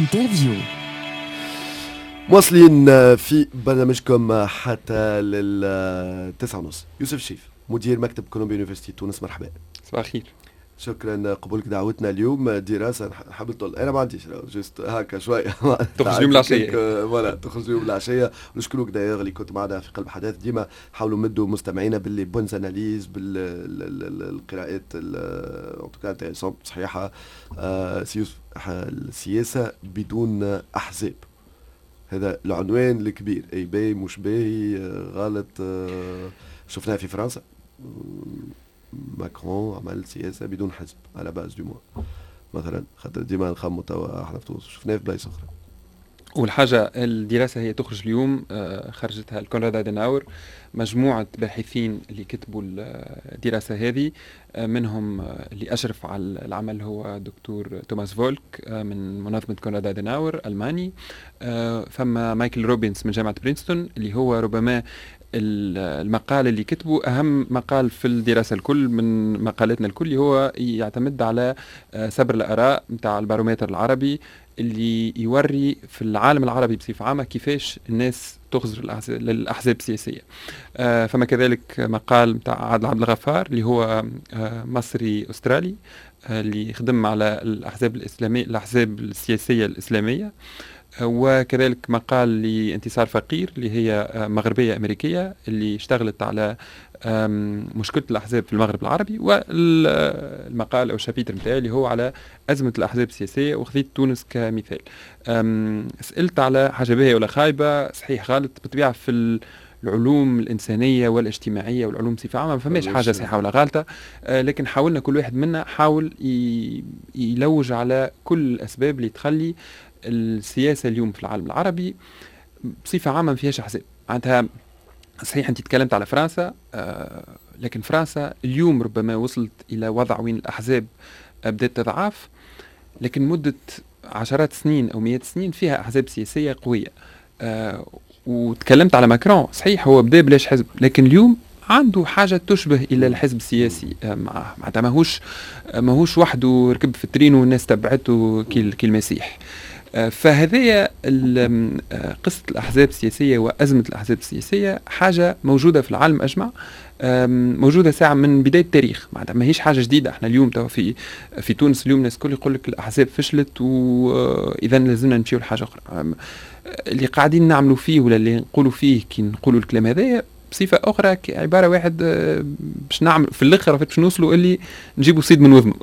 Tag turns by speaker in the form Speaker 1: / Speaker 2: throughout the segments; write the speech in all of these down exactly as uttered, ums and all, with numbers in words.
Speaker 1: انترفيو.
Speaker 2: مواصلين في برنامجكم حتى للتسعة ونص. يوسف شيف مدير مكتب كولومبيا يونيفرسيتي تونس، مرحبا.
Speaker 3: صباح الخير.
Speaker 2: شكرا قبولك دعوتنا اليوم. دراسة حبيت تقول انا ما عنديش جست هكا شوية
Speaker 3: تخرج اليوم العشية
Speaker 2: ولا تخرج اليوم العشية. ونشكروك دايوغ اللي كنت معنا في قلب حدث. ديما حاولوا مدوا مستمعينا باللي بونز اناليز بالقراءات ان صحيحة. السياسة بدون احزاب، هذا العنوان الكبير. اي باهي مش باهي غلط شفناه في فرنسا، ماكرون عمل سياسة بدون حزب على باز دو موا مثلا، خاطر ديما نخمو توا احنا في تونس شفناه في بلايص اخرى.
Speaker 3: والحاجة الدراسة هي تخرج اليوم، خرجتها الكونراد أديناور، مجموعة باحثين اللي كتبوا الدراسة هذه، منهم اللي أشرف على العمل هو دكتور توماس فولك من منظمة كونراد أديناور ألماني، ثم مايكل روبينز من جامعة برينستون اللي هو ربما المقال اللي كتبه أهم مقال في الدراسة الكل من مقالاتنا الكل، هو يعتمد على سبر الآراء متاع البارومتر العربي اللي يوري في العالم العربي بصفة عامة كيفاش الناس تخزر للأحزاب السياسية. آه فما كذلك مقال متاع عادل عبد الغفار اللي هو آه مصري أسترالي، آه اللي يخدم على الأحزاب الإسلامية الأحزاب السياسية الإسلامية. وكذلك مقال لانتصار فقير اللي هي مغربية أمريكية اللي اشتغلت على مشكلة الأحزاب في المغرب العربي. والمقال أو الشابيتر متاعي اللي هو على أزمة الأحزاب السياسية، وخذيت تونس كمثال. سألت على حاجة باهية ولا خايبة، صحيح غلط، بالطبيعة في العلوم الإنسانية والاجتماعية والعلوم بصفة عامة ما فماش حاجة صحيحة ولا غلطة، لكن حاولنا كل واحد منا حاول يلوج على كل الأسباب اللي تخلي السياسة اليوم في العالم العربي بصفة عامة ما فيهاش أحزاب. معناتها صحيح أنت تكلمت على فرنسا، آه لكن فرنسا اليوم ربما وصلت إلى وضع وين الأحزاب بدأت تضعف، لكن مدة عشرات سنين أو مئات سنين فيها أحزاب سياسية قوية. آه وتكلمت على ماكرون، صحيح هو بدأ بلاش حزب، لكن اليوم عنده حاجة تشبه إلى الحزب السياسي. آه معناتها ماهوش ماهوش وحده ركب في الترين والناس تبعته كالمسيح. فهذه قصة الأحزاب السياسية وأزمة الأحزاب السياسية حاجة موجودة في العالم أجمع، موجودة ساعة من بداية التاريخ، معناتها ما هيش حاجة جديدة. احنا اليوم توا في في تونس اليوم الناس الكل يقول لك الأحزاب فشلت وإذا لازمنا نمشيو لحاجة أخرى. اللي قاعدين نعملوا فيه ولا اللي نقولوا فيه كي نقولوا الكلام هذا بصفة أخرى عبارة واحد باش نعمل في الآخر باش نوصلوا اللي نجيبوا صيد من وذنه.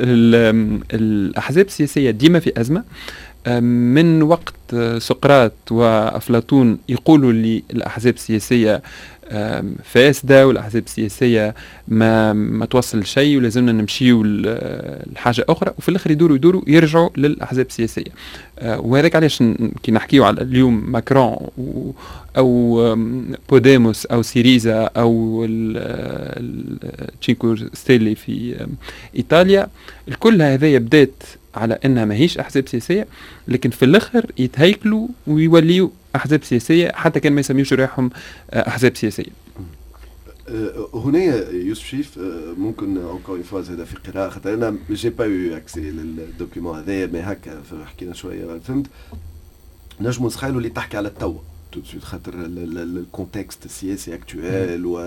Speaker 3: الأحزاب السياسية ديما في أزمة. من وقت سقراط وأفلاطون يقولوا لي الأحزاب السياسية فاسدة والأحزاب السياسية ما ما توصل لشيء ولازمنا نمشيو لحاجة أخرى، وفي الآخر يدوروا يدوروا يرجعوا للأحزاب السياسية. وهذاك علاش كي نحكيو على اليوم ماكرون أو بوديموس أو سيريزا أو تشينكو ستيلي في إيطاليا، الكل هذا بدات على انها ماهيش احزاب سياسيه، لكن في الاخر يتهيكلوا ويوليوا احزاب سياسيه حتى كان ما يسميوش ريحهم احزاب سياسيه.
Speaker 2: هنا يوسف شيف ممكن اونكور فوا هذا في قراءه، خاطر انا جي با يو اكسي للدوكيومون هذا، ما هكا حكينا شويه فهمت نجموا نتخيلوا اللي تحكي على التو tout de suite خاطر الكونتكست السياسي اكتوال و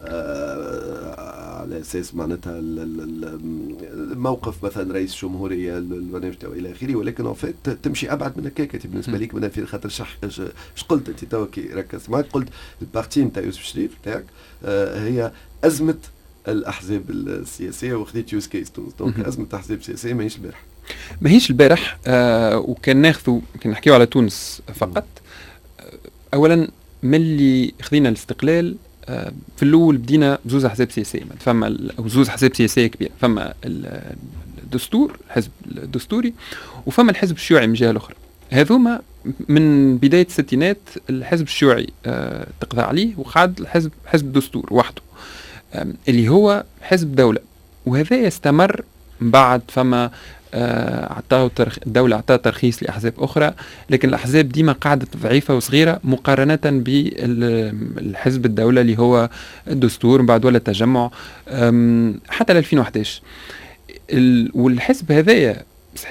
Speaker 2: على اساس معناتها الموقف مثلا رئيس جمهوريه البرنامج تاعو الى اخره، ولكن ان فيت تمشي ابعد من هكاك بالنسبه ليك من في خاطر شح اش قلت انت تو كي ركزت معك قلت البارتي نتاع يوسف شريف تاعك هي ازمه الاحزاب السياسيه، وخذيت يوز كيس تونس. دونك ازمه الاحزاب السياسيه ماهيش البارح
Speaker 3: ماهيش البارح آه وكان ناخذوا كان نحكيو على تونس فقط. اولا ملي خذينا الاستقلال في الاول بدينا بزوز احزاب سياسيه، فما او زوز احزاب سياسيه كبيره، فما الدستور الحزب الدستوري وفما الحزب الشيوعي من جهه الاخرى. هذوما من بدايه الستينات الحزب الشيوعي تقضى عليه وقعد الحزب حزب الدستور وحده اللي هو حزب دوله، وهذا يستمر بعد. فما اعطاه الدولة اعطاه ترخيص لأحزاب أخرى، لكن الأحزاب ديما قاعدة ضعيفة وصغيرة مقارنة بالحزب الدولة اللي هو الدستور بعد ولا التجمع حتى ل ألفين وأحد عشر. والحزب هذايا صحيح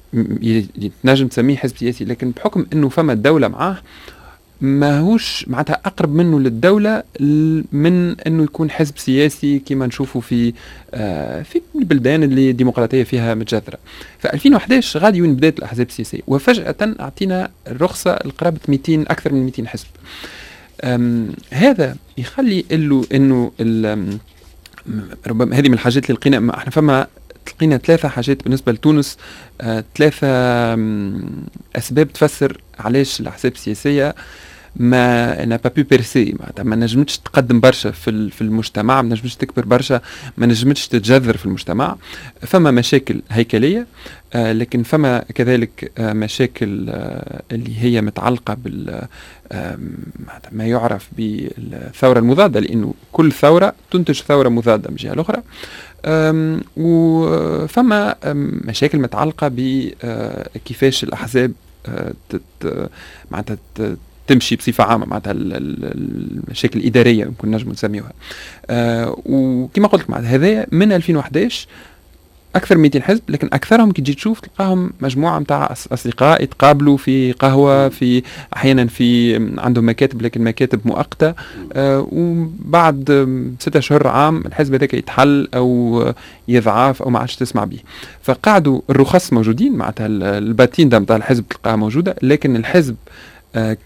Speaker 3: يتنجم تسميه حزب سياسي، لكن بحكم انه فما الدولة معاه ماهوش معناتها أقرب منه للدولة من أنه يكون حزب سياسي كما نشوفه في آه في البلدان اللي الديمقراطية فيها متجذرة. ف ألفين وأحد عشر غادي وين بدأت الأحزاب السياسية، وفجأة أعطينا الرخصة لقرابة مئتين أكثر من مئتين حزب. هذا يخلي إنه إنه ربما هذه من الحاجات اللي لقينا احنا فما لقينا ثلاثة حاجات بالنسبة لتونس، آه، ثلاثة أسباب تفسر علاش الأحزاب السياسية ما n'a pas pu percer، ما نجمتش تقدم برشا في في المجتمع، ما نجمتش تكبر برشا، ما نجمتش تتجذر في المجتمع. فما مشاكل هيكلية، آه لكن فما كذلك آه مشاكل آه اللي هي متعلقة بال آه ما يعرف بالثورة المضادة، لأنه كل ثورة تنتج ثورة مضادة من جهة الأخرى. وفما مشاكل متعلقة بكيفاش الأحزاب معناتها تمشي بصفة عامة، معناتها المشاكل الإدارية يمكن نجم نسميوها. وكما قلت لك معناتها هذايا من ألفين وأحد عشر أكثر من مئتين حزب، لكن أكثرهم كي تجي تشوف تلقاهم مجموعة متاع أصدقاء يتقابلوا في قهوة، في أحيانا في عندهم مكاتب لكن مكاتب مؤقتة، آه وبعد ستة أشهر عام الحزب هذاك يتحل أو يضعف أو ما عادش تسمع به. فقعدوا الرخص موجودين، معناتها الباتين ده متاع الحزب تلقاها موجودة، لكن الحزب آه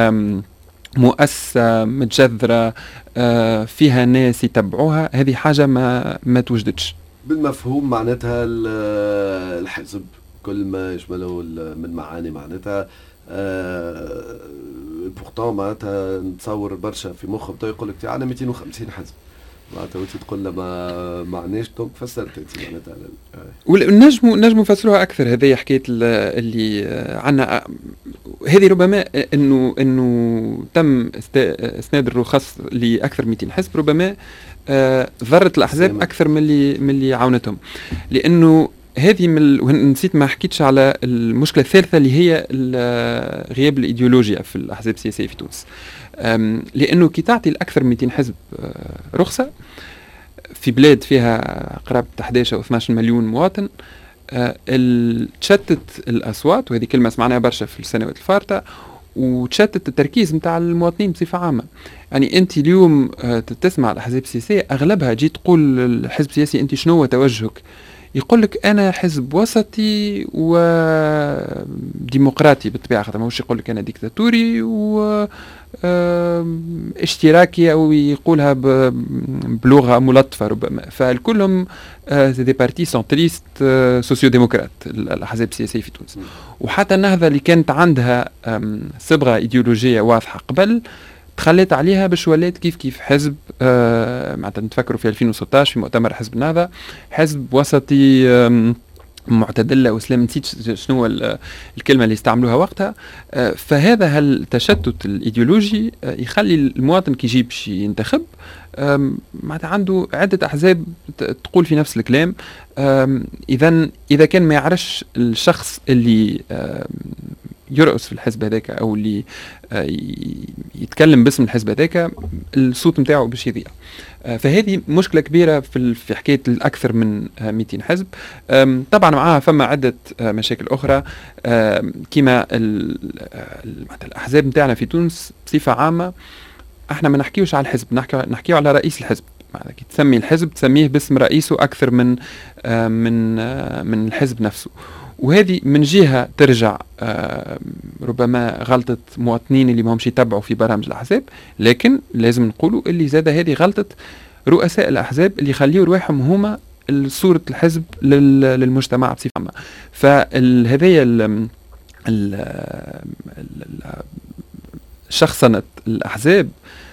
Speaker 3: كمؤسسة متجذرة آه فيها ناس يتبعوها، هذه حاجة ما ما توجدتش.
Speaker 2: بالمفهوم معناتها الحزب كل ما يشمله من معاني معناتها أه بورتون معناتها نتصور برشا في مخه بدا يقول لك انا مئتين وخمسين حزب، معناتها وانت تقول له ما معناش دونك فسرت انت معناتها.
Speaker 3: ونجموا نجموا نفسروها اكثر. هذه حكايه اللي عندنا هذه ربما انه انه تم اسناد الرخص لاكثر مئتين حزب، ربما آه ضرت الأحزاب أكثر من اللي من اللي عاونتهم، لأنه هذه من نسيت ما حكيتش على المشكلة الثالثة اللي هي غياب الإيديولوجيا في الأحزاب السياسية في تونس. لأنه كي تعطي الأكثر من مئتين حزب آه رخصة في بلاد فيها قرابة أحد عشر أو اثني عشر مليون مواطن، آه تشتت الأصوات، وهذه كلمة سمعناها برشا في السنوات الفارطة، وتشتت التركيز متاع المواطنين بصفة عامة. يعني أنت اليوم تسمع الأحزاب السياسية أغلبها جيت تقول الحزب السياسي أنت شنو توجهك، يقول لك أنا حزب وسطي وديمقراطي بالطبيعة، خاطر ماهوش يقول لك أنا ديكتاتوري و اشتراكي أو يقولها بلغة ملطفة ربما. فالكلهم دي بارتي سنتريست سوسيو ديمقراط الأحزاب السياسية في تونس. وحتى النهضة اللي كانت عندها صبغة إيديولوجية واضحة قبل تخليت عليها باش ولات كيف كيف حزب آه معناتها نتفكروا في ألفين وستة عشر في مؤتمر حزب النهضة، حزب وسطي آه معتدل او اسلام، نسيت شنو الكلمه اللي استعملوها وقتها. آه فهذا هالتشتت الايديولوجي آه يخلي المواطن كي يجيب شي ينتخب آه معناتها عنده عده احزاب تقول في نفس الكلام. آه اذا اذا كان ما يعرفش الشخص اللي آه يرقص في الحزب هذاك او اللي يتكلم باسم الحزب هذاك، الصوت نتاعو باش يضيع. فهذه مشكله كبيره في في حكايه الاكثر من مئتين حزب. طبعا معها فما عده مشاكل اخرى كما الاحزاب نتاعنا في تونس بصفه عامه. احنا ما نحكيوش على الحزب، نحكي نحكيو على رئيس الحزب. معناتها كي تسمي الحزب تسميه باسم رئيسه اكثر من من من الحزب نفسه. وهذه من جهة ترجع ربما غلطة مواطنين اللي ما همش يتبعوا في برامج الأحزاب، لكن لازم نقولوا اللي زاد هذه غلطة رؤساء الأحزاب اللي يخليوا رواحهم هما صورة الحزب للمجتمع بصفة عامة. فهذه شخصنة الأحزاب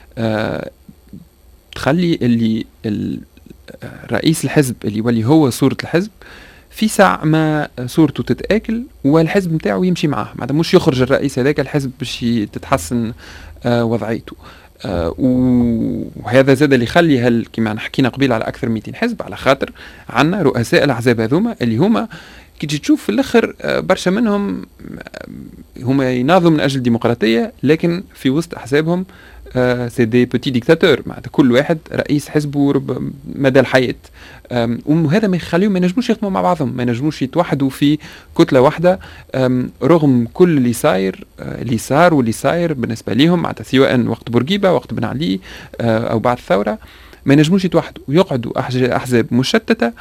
Speaker 3: تخلي اللي رئيس الحزب اللي يولي هو صورة الحزب في ساعة ما صورته تتآكل والحزب متاعه يمشي معاه، معناتها مش يخرج الرئيس هذاك الحزب باش تتحسن آه وضعيته. آه وهذا زاد اللي يخلي هل كما حكينا قبيل على أكثر مئتين حزب، على خاطر عنا رؤساء الأحزاب هذوما اللي هما كي تجي تشوف في الآخر آه برشا منهم هما يناضلوا من أجل الديمقراطية، لكن في وسط أحزابهم سي دي بوتي ديكتاتور، معناتها كل واحد رئيس حزبه مدى الحياه، وهذا ما يخليهم ما ينجموش يخدموا مع بعضهم، ما ينجموش يتوحدوا في كتله واحده رغم كل اللي صاير اللي صار واللي صاير بالنسبه لهم، معناتها سواء وقت بورقيبه وقت بن علي او بعد الثوره، ما ينجموش يتوحدوا ويقعدوا احزاب مشتته،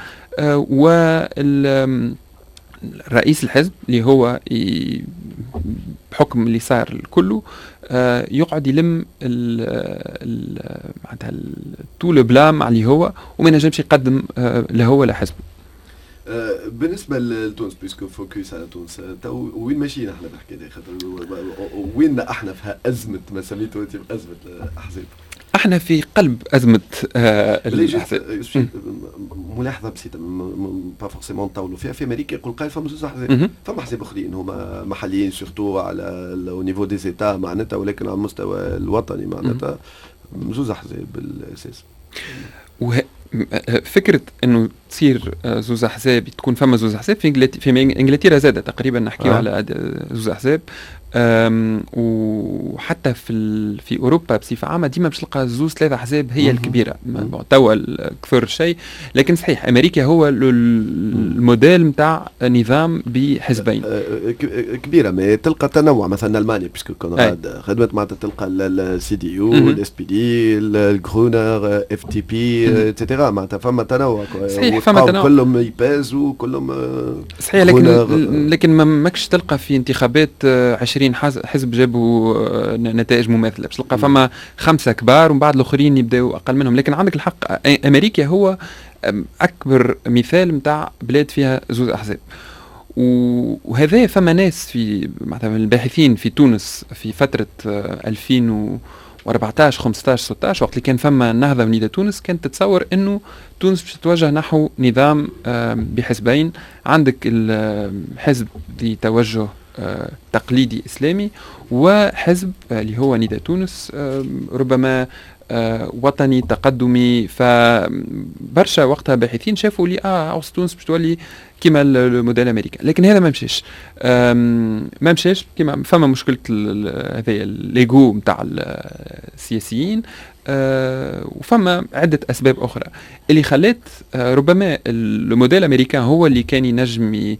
Speaker 3: وال رئيس الحزب اللي هو بحكم اللي صار كله يقعد يلم معناتها طول بلام عليه هو، وما ينجمش يقدم لا هو لا حزبه.
Speaker 2: بالنسبه لتونس بيسكو فوكس على تونس، تو وين ماشيين احنا بالحكايه دي؟ خاطر وين احنا في ازمه ما سميتوا انت بازمه الاحزاب؟
Speaker 3: احنا في قلب ازمه آه الاحزاب.
Speaker 2: ملاحظه بسيطه با فورسيمون نطولوا فيها. في امريكا يقول قال فما زوج احزاب، فما احزاب اخرين هما محليين سورتو على او نيفو دي زيتا معناتها، ولكن على المستوى الوطني معناتها زوج احزاب بالاساس.
Speaker 3: وه... فكره انه تصير زوز احزاب، تكون فما زوز احزاب في انجلترا، في انجلترا زادة تقريبا نحكيو آه. على زوز احزاب، وحتى في ال... في اوروبا بصفه عامه ديما باش تلقى زوز ثلاثه احزاب هي الكبيره توا كثر شيء. لكن صحيح امريكا هو الموديل نتاع نظام بحزبين
Speaker 2: كبيره، ما تلقى تنوع. مثلا المانيا باسكو كونراد خدمت معناتها تلقى السي دي يو، الاس بي دي، الجرونر، اف تي بي اتسيتيرا، معناتها فما تنوع.
Speaker 3: صحيح فما تنوع،
Speaker 2: كلهم يبازوا كلهم
Speaker 3: صحيح. لكن لكن ما ماكش تلقى في انتخابات عشرين حزب جابوا نتائج مماثله، باش تلقى فما خمسه كبار ومن بعد الاخرين يبداوا اقل منهم. لكن عندك الحق، امريكا هو اكبر مثال نتاع بلاد فيها زوز احزاب، وهذا فما ناس في مثلا الباحثين في تونس في فتره ألفين وأربعطاش خمسطاش ستطاش وقت اللي كان فما النهضه ونيدا تونس، كانت تتصور انه تونس باش تتوجه نحو نظام بحزبين. عندك الحزب ذي توجه تقليدي إسلامي، وحزب اللي هو نداء تونس ربما وطني تقدمي. فبرشا وقتها باحثين شافوا لي اه عاوز تونس باش تولي كيما الموديل الامريكي، لكن هذا ما مشاش ما مشاش كيما فما مشكله هذايا الليغو نتاع السياسيين، أه وفما عده اسباب اخرى اللي خلت أه ربما الموديل الامريكي هو اللي كان ينجم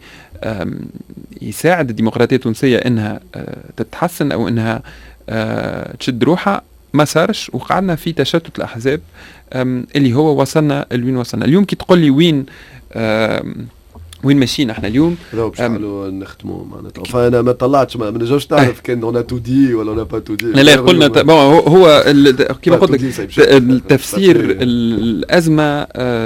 Speaker 3: يساعد الديمقراطيه التونسيه انها أه تتحسن او انها أه تشد روحها. ما صارش، وقعدنا في تشتت الاحزاب اللي هو وصلنا لوين وصلنا اليوم. كي تقول لي وين وين ماشيين احنا اليوم؟
Speaker 2: باش نحاولوا نختموا معناتها. فانا ما طلعتش ما نجمش تعرف كان اون تو دي ولا اون با تو دي.
Speaker 3: لا لا قلنا ت... بون هو كيما قلت لك التفسير الازمه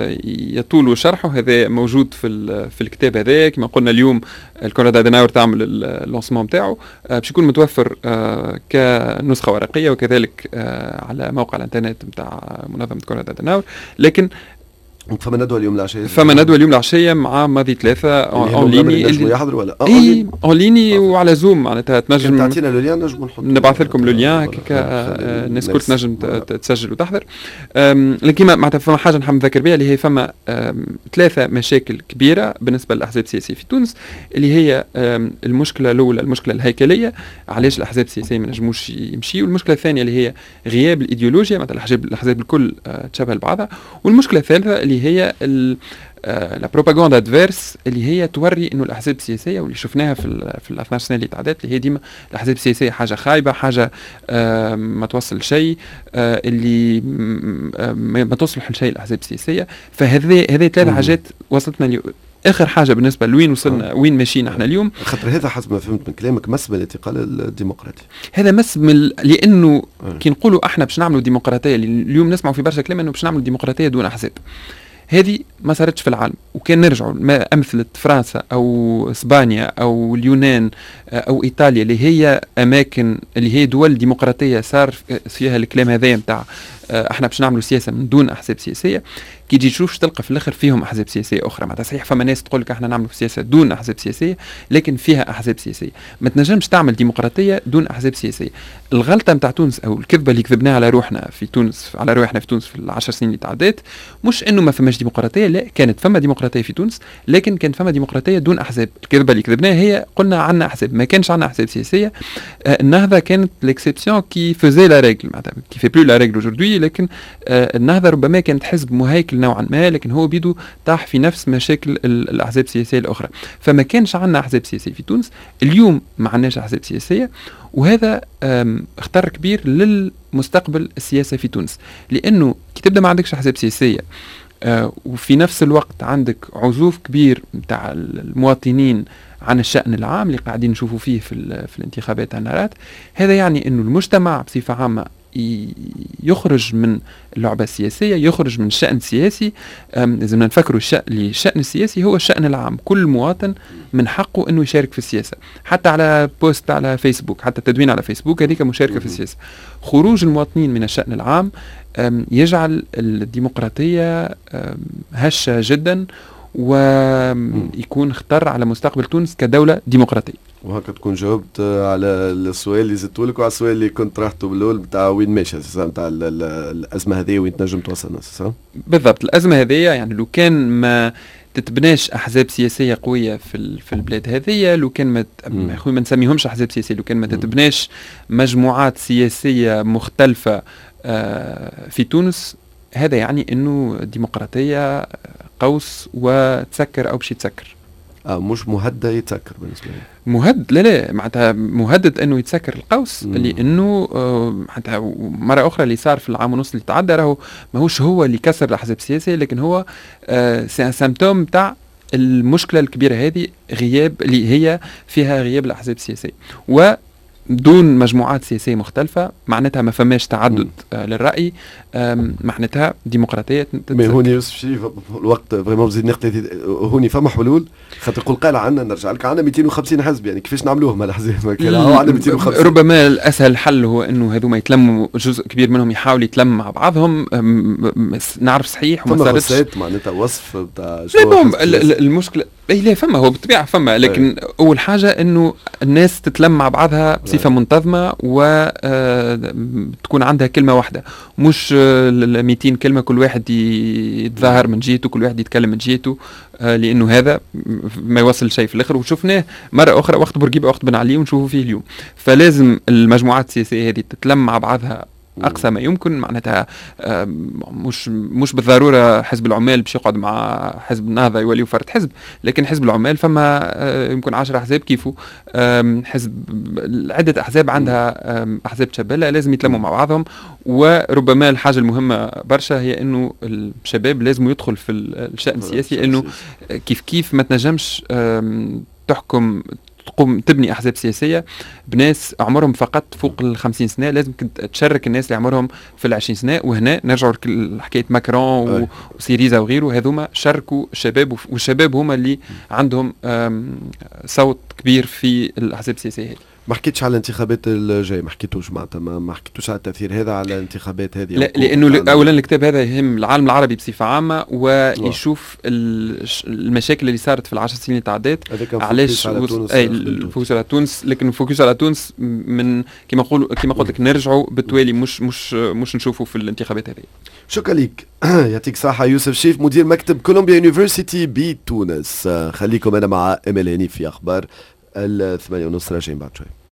Speaker 3: يطول شرحه، هذا موجود في في الكتاب هذا. كما قلنا اليوم الكونراد اديناور تعمل اللونسمون نتاعو باش يكون متوفر كنسخه ورقيه وكذلك على موقع الانترنت نتاع منظمه كونراد اديناور. لكن
Speaker 2: فما ندوه اليوم العشيه
Speaker 3: فما ندوه اليوم العشيه مع ماضي ثلاثه اون ليني
Speaker 2: اللي يحضروا ولا
Speaker 3: اي اون ليني وعلى زوم معناتها تنجم
Speaker 2: تعطينا لو لين نجم نحط
Speaker 3: نبعث لكم لو لين هكاك الناس الكل تنجم تسجل وتحضر. لكن معناتها فما حاجه نحب نذكر بها اللي هي فما ثلاثه مشاكل كبيره بالنسبه للاحزاب السياسيه في تونس، اللي هي المشكله الاولى المشكله الهيكليه، علاش الاحزاب السياسيه ما نجموش يمشيوا. والمشكله الثانيه اللي هي غياب الايديولوجيا، مثلا الاحزاب الاحزاب الكل تشابه لبعضها. والمشكله الثالثه اللي هي لا بروباغندا ادفيرس اللي هي توري انه الاحزاب السياسيه، واللي شفناها في في الاثناش سنه اللي تعدت، اللي هي ديما الاحزاب السياسيه حاجه خايبه، حاجه ما توصل شيء، اللي ما تصلح لشيء الاحزاب السياسيه. فهذه هذه ثلاث حاجات وصلتنا اليوم. اخر حاجه بالنسبه لوين وصلنا آه. وين ماشيين احنا اليوم،
Speaker 2: خاطر هذا حسب ما فهمت من كلامك مس من الانتقال الديمقراطي.
Speaker 3: هذا مس من لانه آه. كي نقولوا احنا باش نعملوا ديمقراطيه، اليوم نسمعوا في برشا كلام انه باش نعملوا ديمقراطيه دون احزاب. هذه ما صارتش في العالم. وكان نرجعوا امثله فرنسا او اسبانيا او اليونان او ايطاليا اللي هي اماكن اللي هي دول ديمقراطيه صار فيها الكلام هذايا نتاع احنا باش نعملوا سياسه من دون احزاب سياسيه. كي تجي تشوف تلقى في الاخر فيهم احزاب سياسيه اخرى. معناتها صحيح فما ناس تقول لك احنا نعملوا سياسه دون احزاب سياسيه، لكن فيها احزاب سياسيه. ما تنجمش تعمل ديمقراطيه دون احزاب سياسيه. الغلطه نتاع تونس او الكذبه اللي كذبناها على روحنا في تونس على روحنا في تونس في العشر سنين اللي تعدت، مش انه ما فماش ديمقراطيه، لا كانت فما ديمقراطيه ديمقراطيه في تونس، لكن كان فما ديمقراطيه دون احزاب. الكذبه اللي كذبناها هي قلنا عندنا احزاب، ما كانش عندنا احزاب سياسيه. آه النهضه كانت ليكسيبسيون كي فوزي لا ريغل، معناتها كي في بلو لا ريغل اجوردي، لكن آه النهضه ربما كانت حزب مهيكل نوعا ما، لكن هو بيدو طاح في نفس مشاكل الاحزاب السياسيه الاخرى. فما كانش عندنا احزاب سياسيه في تونس. اليوم ما عندناش احزاب سياسيه، وهذا خطر كبير للمستقبل السياسي في تونس، لانه كي تبدا ما عندكش احزاب سياسيه آه وفي نفس الوقت عندك عزوف كبير نتاع المواطنين عن الشأن العام اللي قاعدين نشوفوا فيه في, في الانتخابات هالنهارات، هذا يعني انه المجتمع بصفه عامه يخرج من اللعبة السياسية، يخرج من الشأن السياسي. لازم نفكروا الشأن السياسي هو الشأن العام، كل مواطن من حقه أنه يشارك في السياسة، حتى على بوست على فيسبوك، حتى تدوين على فيسبوك هذيك مشاركة في السياسة. خروج المواطنين من الشأن العام يجعل الديمقراطية هشة جدا، ويكون خطر على مستقبل تونس كدولة ديمقراطية.
Speaker 2: وهكا تكون جاوبت على السؤال اللي زدته لك وعلى السؤال اللي كنت طرحته بالاول بتاع وين ماشي اساسا بتاع الازمه هذه وين تنجم توصلنا اساسا.
Speaker 3: بالضبط، الازمه هذه يعني لو كان ما تتبناش احزاب سياسيه قويه في في البلاد هذه، لو كان ما يا اخوي ما نسميهمش احزاب سياسيه، لو كان ما تتبناش مجموعات سياسيه مختلفه في تونس، هذا يعني انه الديمقراطيه قوس وتسكر او باش يتسكر.
Speaker 2: اه مش مهدد يتسكر بالنسبه لي.
Speaker 3: مهدد لا لا معناتها مهدد انه يتسكر القوس، لانه معناتها آه مره اخرى اللي صار في العام ونص اللي تعدى راهو ماهوش هو اللي كسر الاحزاب السياسيه، لكن هو آه سي ان سيمبتوم تاع المشكله الكبيره هذه، غياب اللي هي فيها غياب الاحزاب السياسيه. و دون مجموعات سياسية مختلفة معناتها ما فماش تعدد آه للرأي، معناتها ديمقراطية.
Speaker 2: مي هوني يوسف شريف الوقت فريمون بزيد نقطة هوني فما حلول، خاطر يقول قال عنا نرجع لك عنا مئتين وخمسين حزب، يعني كيفاش نعملوهم هالأحزاب كان هو عندنا مئتين وخمسين.
Speaker 3: ربما الأسهل حل هو إنه هذوما يتلموا، جزء كبير منهم يحاول يتلم مع بعضهم. نعرف صحيح
Speaker 2: وما صارتش فما معناتها وصف بتاع
Speaker 3: المشكلة اي لا فما، هو بالطبيعه فما، لكن أي. اول حاجه انه الناس تتلم مع بعضها بصفه أي. منتظمه وتكون عندها كلمه واحده، مش مئتين كلمه كل واحد يتظاهر من جهته، كل واحد يتكلم من جهته، لانه هذا ما يوصل شيء في الاخر. وشفناه مره اخرى وقت بورقيبه وقت بن علي ونشوفوا فيه اليوم. فلازم المجموعات السياسيه هذه تتلم مع بعضها اقصى ما يمكن، معناتها مش مش بالضروره حزب العمال باش يقعد مع حزب النهضه يوليو فرد حزب، لكن حزب العمال فما يمكن عشرة احزاب كيفه، حزب عده احزاب عندها احزاب تشبله لازم يتلموا مع بعضهم. وربما الحاجه المهمه برشا هي انه الشباب لازم يدخل في الشأن السياسي، انه كيف كيف ما تنجمش تحكم تقوم تبني أحزاب سياسية بناس عمرهم فقط فوق الخمسين سنة، لازم تشارك الناس اللي عمرهم في العشرين سنة. وهنا نرجعوا لحكاية ماكرون وسيريزا وغيره، هذوما شاركوا الشباب، والشباب هما اللي عندهم صوت كبير في الأحزاب السياسية هذه.
Speaker 2: ما حكيتش على الانتخابات الجاي، ما حكيتوش معناتها ما حكيتوش على التأثير هذا على الانتخابات هذه؟
Speaker 3: لا، لأنه أولا الكتاب هذا يهم العالم العربي بصفة عامة، ويشوف المشاكل اللي صارت في العشر سنين اللي تعدات، علاش الفوكس على تونس. لكن الفوكس على تونس من كما نقول كما قلت لك نرجعوا بالتوالي، مش مش مش نشوفوا في الانتخابات هذه.
Speaker 2: شكرا لك، يعطيك صحة يوسف شريف، مدير مكتب كولومبيا يونيفرسيتي بتونس. خليكم أنا مع أمل هنيف في أخبار الثمانية ونص، راجعين بعد شوي.